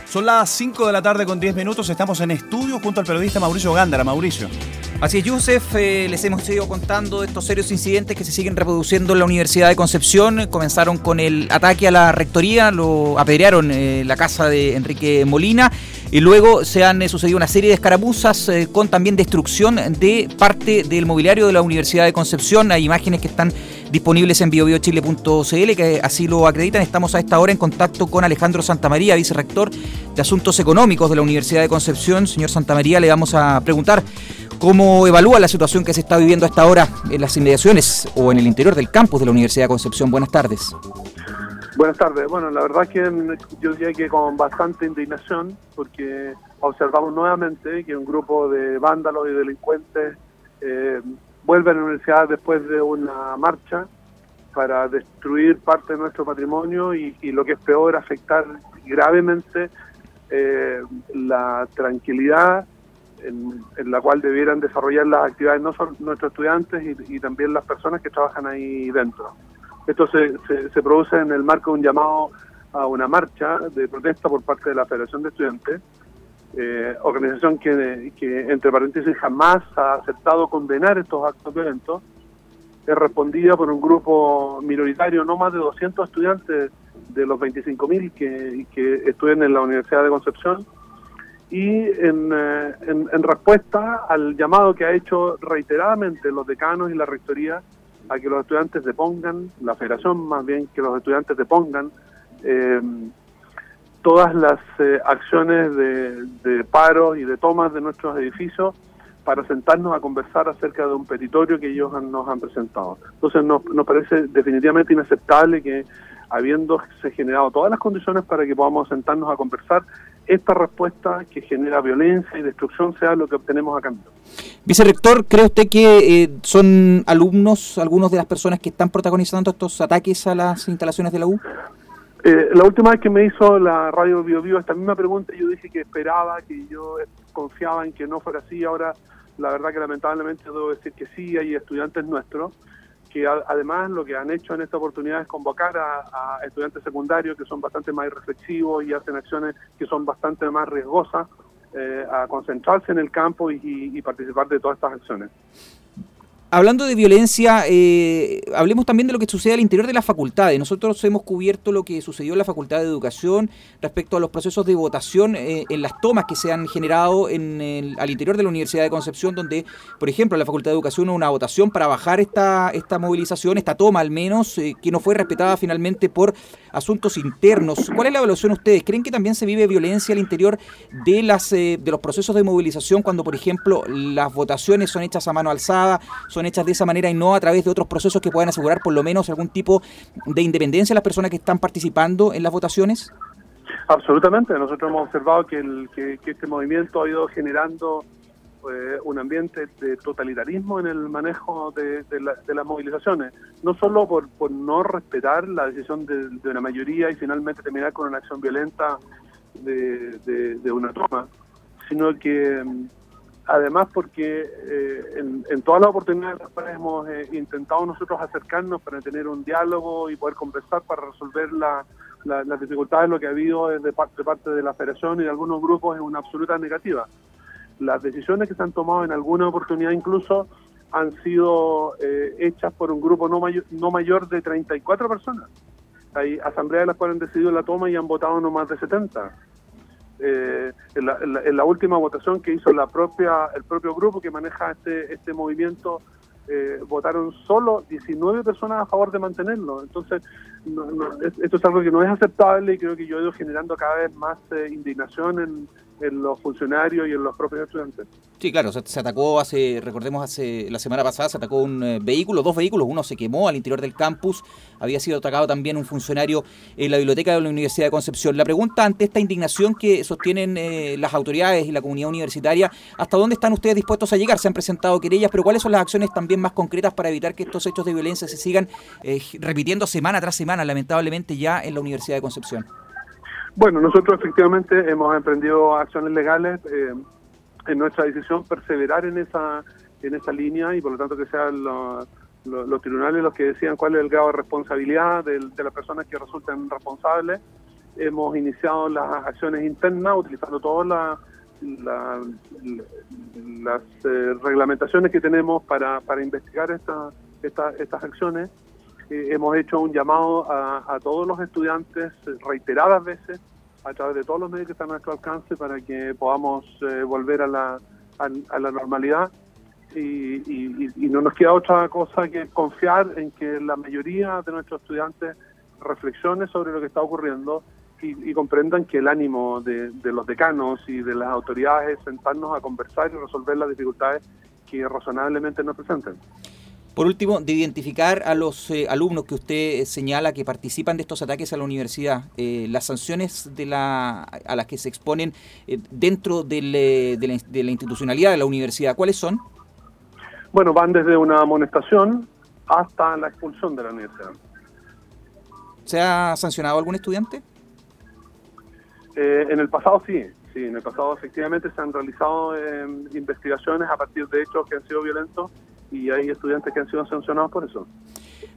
Son las 5 de la tarde con 10 minutos. Estamos en estudio junto al periodista Mauricio Gándara. Mauricio. Así es, Yusef, les hemos ido contando de estos serios incidentes que se siguen reproduciendo en la Universidad de Concepción. Comenzaron con el ataque a la rectoría, lo apedrearon la casa de Enrique Molina y luego se han sucedido una serie de escaramuzas con también destrucción de parte del mobiliario de la Universidad de Concepción. Hay imágenes que están disponibles en biobiochile.cl que así lo acreditan. Estamos a esta hora en contacto con Alejandro Santamaría, vicerrector de Asuntos Económicos de la Universidad de Concepción. Señor Santamaría, le vamos a preguntar cómo evalúa la situación que se está viviendo a esta hora en las inmediaciones o en el interior del campus de la Universidad de Concepción. Buenas tardes. Buenas tardes. Bueno, la verdad es que yo diría que con bastante indignación, porque observamos nuevamente que un grupo de vándalos y delincuentes vuelve a la universidad después de una marcha para destruir parte de nuestro patrimonio y lo que es peor, afectar gravemente la tranquilidad en la cual debieran desarrollar las actividades no solo nuestros estudiantes y también las personas que trabajan ahí dentro. Esto se produce en el marco de un llamado a una marcha de protesta por parte de la Federación de Estudiantes, organización que entre paréntesis jamás ha aceptado condenar estos actos violentos. Es respondida por un grupo minoritario, no más de 200 estudiantes de los 25.000 que estudian en la Universidad de Concepción, y en respuesta al llamado que ha hecho reiteradamente los decanos y la rectoría a que los estudiantes depongan, la federación más bien, que los estudiantes depongan todas las acciones de paros y de tomas de nuestros edificios para sentarnos a conversar acerca de un petitorio que ellos nos han presentado. Entonces nos parece definitivamente inaceptable que, habiéndose generado todas las condiciones para que podamos sentarnos a conversar, esta respuesta que genera violencia y destrucción sea lo que obtenemos a cambio. Vicerrector, ¿cree usted que son alumnos, algunos de las personas que están protagonizando estos ataques a las instalaciones de la U? La última vez que me hizo la radio Bio esta misma pregunta, yo dije que esperaba, que yo confiaba en que no fuera así. Ahora, la verdad que lamentablemente debo decir que sí, hay estudiantes nuestros que además lo que han hecho en esta oportunidad es convocar a estudiantes secundarios que son bastante más reflexivos y hacen acciones que son bastante más riesgosas, a concentrarse en el campo y participar de todas estas acciones. Hablando de violencia, hablemos también de lo que sucede al interior de las facultades. Nosotros hemos cubierto lo que sucedió en la Facultad de Educación respecto a los procesos de votación en las tomas que se han generado al interior de la Universidad de Concepción, donde, por ejemplo, en la Facultad de Educación hubo una votación para bajar esta movilización, esta toma al menos, que no fue respetada finalmente por asuntos internos. ¿Cuál es la evaluación de ustedes? ¿Creen que también se vive violencia al interior de los procesos de movilización cuando, por ejemplo, las votaciones son hechas a mano alzada, son hechas de esa manera y no a través de otros procesos que puedan asegurar por lo menos algún tipo de independencia a las personas que están participando en las votaciones? Absolutamente. Nosotros hemos observado que este movimiento ha ido generando un ambiente de totalitarismo en el manejo de las movilizaciones, no solo por no respetar la decisión de una mayoría y finalmente terminar con una acción violenta de una toma, sino que además porque en todas las oportunidades las cuales hemos intentado nosotros acercarnos para tener un diálogo y poder conversar para resolver las dificultades, lo que ha habido de parte de la federación y de algunos grupos es una absoluta negativa. Las decisiones que se han tomado en alguna oportunidad incluso han sido hechas por un grupo no mayor de 34 personas. Hay asambleas de las cuales han decidido la toma y han votado no más de 70. En la última votación que hizo el propio grupo que maneja este movimiento, votaron solo 19 personas a favor de mantenerlo. Entonces, esto es algo que no es aceptable y creo que yo he ido generando cada vez más indignación en los funcionarios y en los propios estudiantes. Sí, claro, se atacó recordemos la semana pasada se atacó un vehículo, 2 vehículos, uno se quemó al interior del campus, había sido atacado también un funcionario en la biblioteca de la Universidad de Concepción. La pregunta ante esta indignación que sostienen las autoridades y la comunidad universitaria, ¿hasta dónde están ustedes dispuestos a llegar? Se han presentado querellas, pero ¿cuáles son las acciones también más concretas para evitar que estos hechos de violencia se sigan repitiendo semana tras semana, lamentablemente ya en la Universidad de Concepción? Bueno, nosotros efectivamente hemos emprendido acciones legales, en nuestra decisión perseverar en esa línea y por lo tanto que sean los tribunales los que decidan cuál es el grado de responsabilidad de las personas que resulten responsables. hemos iniciado las acciones internas utilizando todas las reglamentaciones que tenemos para investigar estas acciones. Hemos hecho un llamado a todos los estudiantes reiteradas veces a través de todos los medios que están a nuestro alcance para que podamos volver a la normalidad y no nos queda otra cosa que confiar en que la mayoría de nuestros estudiantes reflexionen sobre lo que está ocurriendo y comprendan que el ánimo de los decanos y de las autoridades es sentarnos a conversar y resolver las dificultades que razonablemente nos presenten. Por último, de identificar a los alumnos que usted señala que participan de estos ataques a la universidad, las sanciones a las que se exponen dentro de la institucionalidad de la universidad, ¿cuáles son? Bueno, van desde una amonestación hasta la expulsión de la universidad. ¿Se ha sancionado algún estudiante? En el pasado sí, en el pasado efectivamente se han realizado investigaciones a partir de hechos que han sido violentos y hay estudiantes que han sido sancionados por eso.